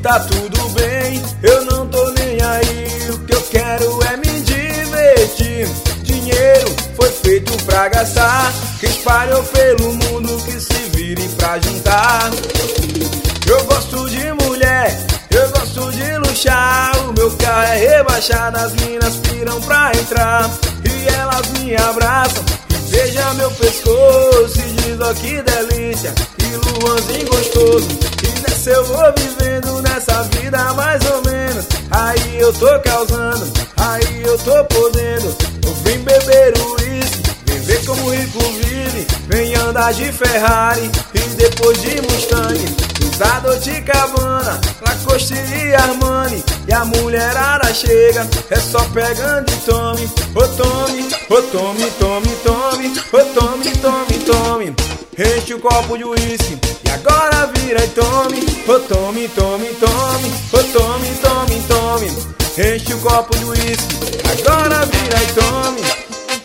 tá tudo bem, eu não tô nem aí. O que eu quero é me divertir. Dinheiro foi feito pra gastar, que espalhou pelo mundo, que se vire pra juntar. Eu gosto de mulher, eu gosto de luxar. O meu carro é rebaixado, as minas piram pra entrar. E elas me abraçam e beijam meu pescoço e diz, ó que delícia, que Luanzinho gostoso. E nessa eu vou vivendo, nessa vida mais ou menos. Aí eu tô causando, aí eu tô podendo. Eu vim beber uísque, vem ver como o rico vive. Vem andar de Ferrari e depois de Mustang, usar Dolce & Gabbana, Lacoste e Armani. E a mulherada chega, é só pegando e tome. Ô tome, ô tome, tome, tome. Ô tome, tome, tome. Enche o copo de uísque e agora vira e tome. Ô tome, tome, tome. Ô tome, tome, tome. Enche o copo de uísque, agora vira e tome.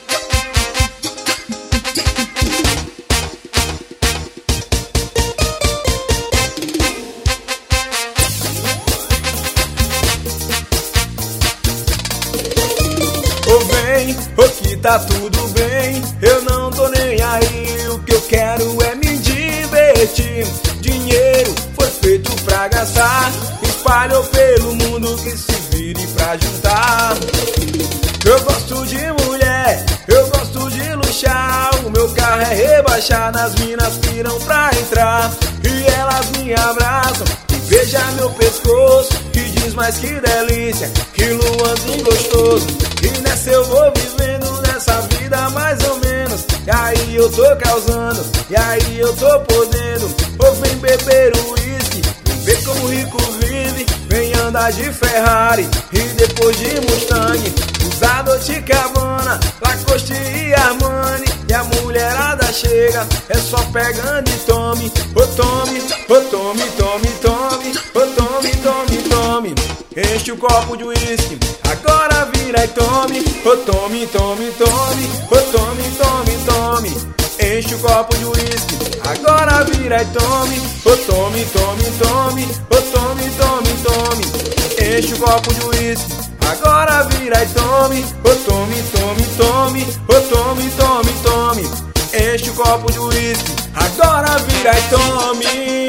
Ô vem, ô que tá tudo bem, eu não tô nem aí. O que eu quero é me divertir. Dinheiro foi feito pra gastar, espalhou pelo mundo, que se vire pra juntar. Eu gosto de mulher, eu gosto de luxar. O meu carro é rebaixado, as minas piram pra entrar. E elas me abraçam e beijam meu pescoço e diz, mas que delícia, que Luanzinho gostoso. E nessa eu vou vivendo, nessa vida mais ou menos. E aí eu tô causando, e aí eu tô podendo. Ou vem beber uísque, vem ver como o rico vive. Vem andar de Ferrari e depois de Mustang, usar Dolce & Gabbana, Lacoste e Armani. E a mulherada chega, é só pegando e tome. Ô tome, ô tome, tome, tome. Ô tome, tome, tome. Enche o copo de uísque, agora vira e tome. Ô tome, tome, tome. Ô tome, tome, tome. Enche o copo de uísque, agora vira e tome. Ô tome, tome, tome. Ô tome, tome, tome. Enche o copo de uísque, agora vira e tome. Ô tome, tome, tome. Ô tome, tome, tome. Enche o copo de uísque, agora vira e tome.